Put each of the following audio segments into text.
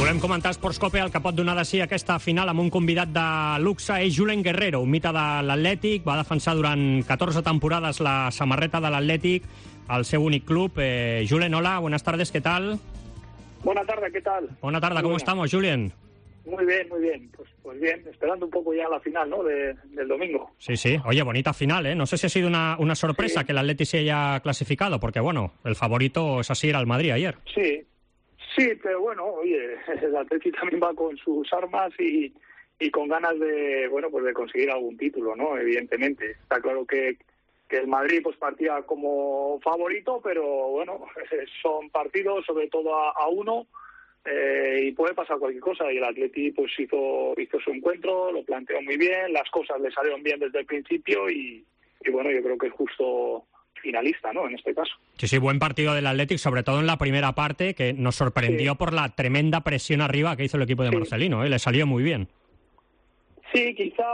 Volem comentar a Sportscope el que pot donar de si aquesta final amb un convidat de luxe és Julen Guerrero, un mite de l'Atlètic, va defensar durant 14 temporades la samarreta de l'Atlètic, al seu únic club. Julen, hola, buenas tardes, ¿qué tal? Buenas tardes, ¿qué tal? Buenas tardes, ¿cómo estamos, Julen? Muy bien, muy bien. Pues bien, esperando un poco ya la final, ¿no? Del domingo. Sí, sí. Oye, bonita final, ¿eh? No sé si ha sido una sorpresa que el Atleti se haya clasificado, porque, bueno, el favorito es así, era el Madrid ayer. Sí, pero bueno, oye, el Atleti también va con sus armas y con ganas de, bueno, pues de conseguir algún título, ¿no? Evidentemente. Está claro que el Madrid pues partía como favorito, pero bueno, son partidos sobre todo a uno. Y puede pasar cualquier cosa, y el Atleti pues hizo su encuentro, lo planteó muy bien, las cosas le salieron bien desde el principio y bueno, yo creo que es justo finalista, ¿no?, en este caso. Sí, buen partido del Athletic, sobre todo en la primera parte, que nos sorprendió por la tremenda presión arriba que hizo el equipo de Marcelino, le salió muy bien. Sí, quizá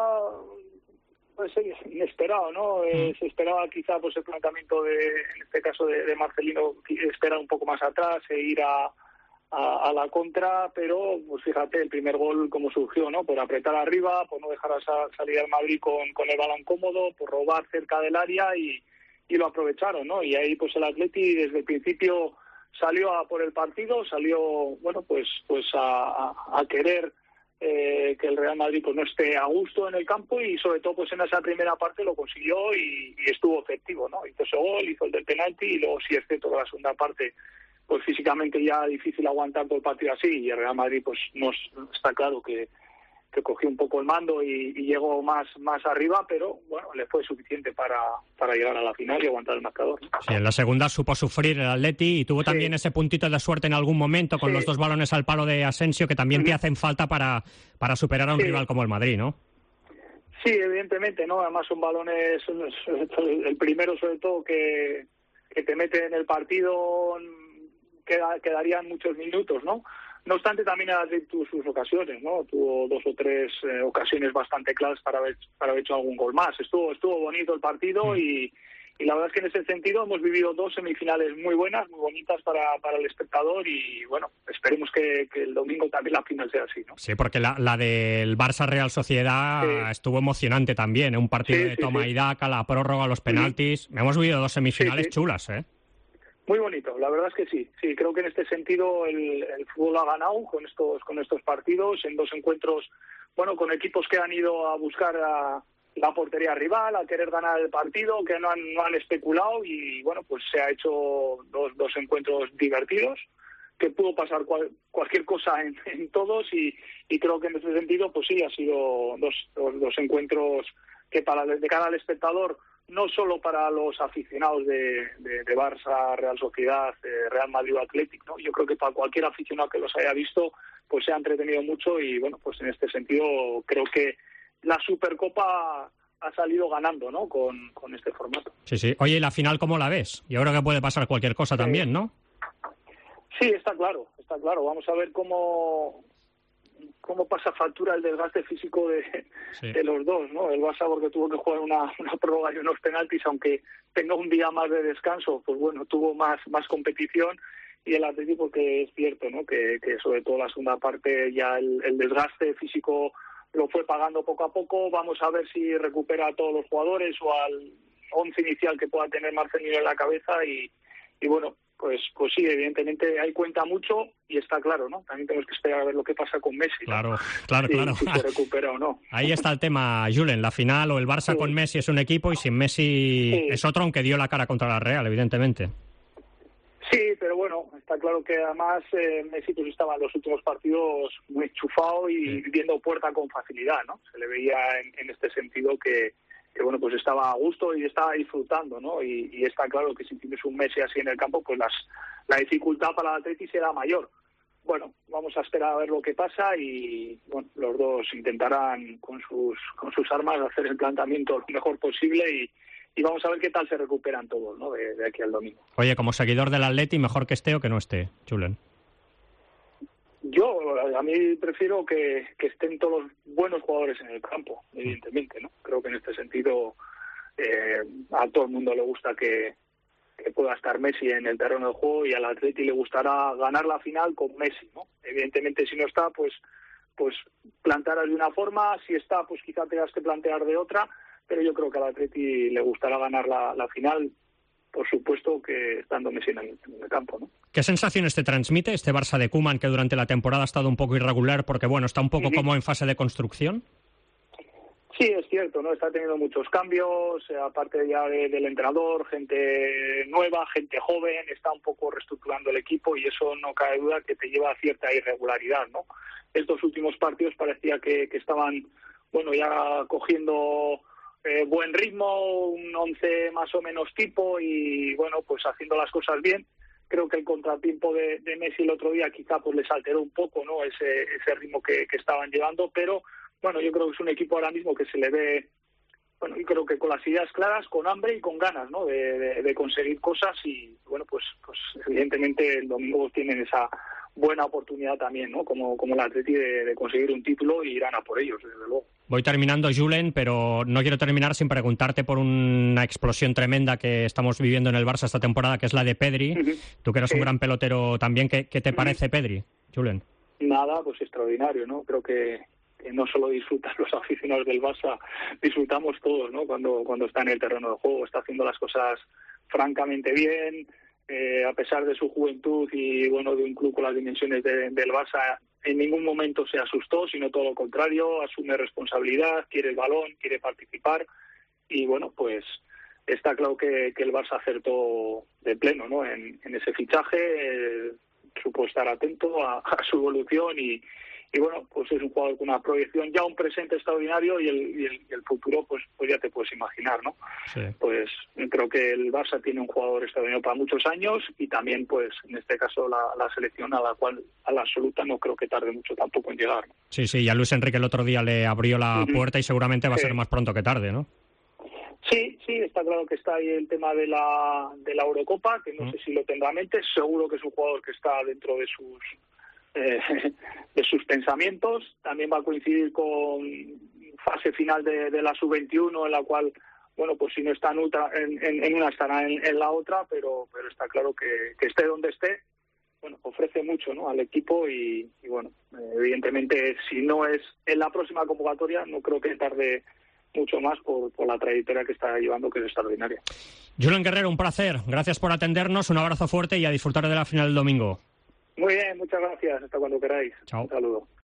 pues inesperado, ¿no? Se esperaba quizá pues el planteamiento en este caso de Marcelino, esperar un poco más atrás e ir a la contra, pero pues fíjate el primer gol cómo surgió, ¿no? Por apretar arriba, por no dejar salir al Madrid con el balón cómodo, por robar cerca del área y lo aprovecharon, ¿no? Y ahí pues el Atleti desde el principio salió a por el partido, salió, bueno, pues a querer que el Real Madrid pues no esté a gusto en el campo, y sobre todo pues en esa primera parte lo consiguió y estuvo efectivo, ¿no? Hizo ese gol, hizo el del penalti, y luego sí es cierto que la segunda parte pues físicamente ya difícil aguantar todo el partido así, y el Real Madrid pues no está claro que cogió un poco el mando y llegó más arriba, pero bueno, le fue suficiente para llegar a la final y aguantar el marcador, ¿no? Sí, en la segunda supo sufrir el Atleti y tuvo también ese puntito de suerte en algún momento con los dos balones al palo de Asensio, que también te hacen falta para superar a un rival como el Madrid, ¿no? Sí, evidentemente, ¿no? Además son balones, el primero sobre todo que te mete en el partido, quedarían muchos minutos, ¿no? No obstante, también ha tenido sus ocasiones, ¿no? Tuvo 2 o 3 ocasiones bastante claras para haber hecho algún gol más. Estuvo bonito el partido y la verdad es que en ese sentido hemos vivido 2 semifinales muy buenas, muy bonitas para el espectador, y bueno, esperemos que el domingo también la final sea así, ¿no? Sí, porque la del Barça Real Sociedad estuvo emocionante también, ¿eh? Un partido de toma y daca, la prórroga, los penaltis. Hemos vivido 2 semifinales chulas, ¿eh? Muy bonito, la verdad es que sí. Sí, creo que en este sentido el fútbol ha ganado con estos partidos, en 2 encuentros, bueno, con equipos que han ido a buscar la portería rival, a querer ganar el partido, que no han especulado, y bueno, pues se ha hecho dos encuentros divertidos, que pudo pasar cualquier cosa en todos, y creo que en ese sentido pues sí, ha sido dos encuentros que de cara al espectador, no solo para los aficionados de Barça, Real Sociedad, Real Madrid o Athletic, ¿no? Yo creo que para cualquier aficionado que los haya visto, pues se ha entretenido mucho, y bueno, pues en este sentido creo que la Supercopa ha salido ganando, ¿no? Con este formato. Sí. Oye, ¿y la final cómo la ves? Yo creo que puede pasar cualquier cosa también, ¿no? Sí, está claro. Vamos a ver cómo pasa factura el desgaste físico de los dos, ¿no? El Barça, porque tuvo que jugar una prórroga y unos penaltis, aunque tenga un día más de descanso, pues bueno, tuvo más competición, y el Atlético, porque es cierto, ¿no? Que sobre todo la segunda parte ya el desgaste físico lo fue pagando poco a poco. Vamos a ver si recupera a todos los jugadores o al 11 inicial que pueda tener Marcelino en la cabeza, y bueno, pues sí, evidentemente ahí cuenta mucho, y está claro, ¿no? También tenemos que esperar a ver lo que pasa con Messi, ¿no? Claro. Si se recupera o no. Ahí está el tema, Julen. La final, o el Barça con Messi es un equipo y sin Messi es otro, aunque dio la cara contra la Real, evidentemente. Sí, pero bueno, está claro que además Messi pues estaba en los últimos partidos muy enchufado y viendo puerta con facilidad, ¿no? Se le veía en este sentido que bueno, pues estaba a gusto y estaba disfrutando, ¿no? Y está claro que si tienes un Messi así en el campo, pues la dificultad para el Atleti será mayor. Bueno, vamos a esperar a ver lo que pasa, y bueno, los dos intentarán con sus armas hacer el planteamiento lo mejor posible, y vamos a ver qué tal se recuperan todos, ¿no? De aquí al domingo. Oye, como seguidor del Atleti, mejor que esté o que no esté, Julen. A mí prefiero que estén todos los buenos jugadores en el campo, evidentemente, ¿no? Creo que en este sentido a todo el mundo le gusta que pueda estar Messi en el terreno de juego, y al Atleti le gustará ganar la final con Messi, ¿no? Evidentemente, si no está, pues plantearás de una forma, si está, pues quizá tengas que plantear de otra, pero yo creo que al Atleti le gustará ganar la final, por supuesto que estando Messi en el campo, ¿no? ¿Qué sensaciones te transmite este Barça de Koeman, que durante la temporada ha estado un poco irregular porque, bueno, está un poco como en fase de construcción? Sí, es cierto, ¿no? Está teniendo muchos cambios, aparte ya del entrenador, gente nueva, gente joven, está un poco reestructurando el equipo, y eso no cabe duda que te lleva a cierta irregularidad, ¿no? Estos últimos partidos parecía que estaban, bueno, ya cogiendo buen ritmo, un 11 más o menos tipo, y bueno, pues haciendo las cosas bien. Creo que el contratiempo de Messi el otro día quizá pues les alteró un poco, ¿no? Ese ritmo que estaban llevando, pero bueno, yo creo que es un equipo ahora mismo que se le ve, bueno, y creo que con las ideas claras, con hambre y con ganas, ¿no? De conseguir cosas, y bueno, pues evidentemente el domingo tienen esa buena oportunidad también, ¿no? Como el Atleti de conseguir un título, y irán a por ellos, desde luego. Voy terminando, Julen, pero no quiero terminar sin preguntarte por una explosión tremenda que estamos viviendo en el Barça esta temporada, que es la de Pedri. Tú que eres un gran pelotero también, ¿qué te parece Pedri, Julen? Nada, pues extraordinario, ¿no? Creo que no solo disfrutan los aficionados del Barça, disfrutamos todos, ¿no? Cuando está en el terreno de juego, está haciendo las cosas francamente bien, a pesar de su juventud y, bueno, de un club con las dimensiones del Barça, en ningún momento se asustó, sino todo lo contrario, asume responsabilidad, quiere el balón, quiere participar, y bueno, pues está claro que el Barça acertó de pleno, ¿no? En ese fichaje, supo estar atento a su evolución, y bueno, pues es un jugador con una proyección, ya un presente extraordinario, y el futuro, pues ya te puedes imaginar, ¿no? Sí. Pues creo que el Barça tiene un jugador extraordinario para muchos años, y también, pues en este caso, la selección a la cual, a la absoluta, no creo que tarde mucho tampoco en llegar, ¿no? Sí, y a Luis Enrique el otro día le abrió la puerta, y seguramente va a ser más pronto que tarde, ¿no? Sí, está claro que está ahí el tema de la Eurocopa, que no sé si lo tendrá en mente. Seguro que es un jugador que está dentro de sus pensamientos. También va a coincidir con fase final de la sub-21, en la cual, bueno, pues si no está en una estará en la otra, pero está claro que esté donde esté, bueno, ofrece mucho, ¿no?, al equipo, y bueno, evidentemente, si no es en la próxima convocatoria, no creo que tarde mucho más por la trayectoria que está llevando, que es extraordinaria. Julen Guerrero, un placer. Gracias por atendernos, un abrazo fuerte y a disfrutar de la final del domingo. Muy bien, muchas gracias. Hasta cuando queráis. Chao. Un saludo.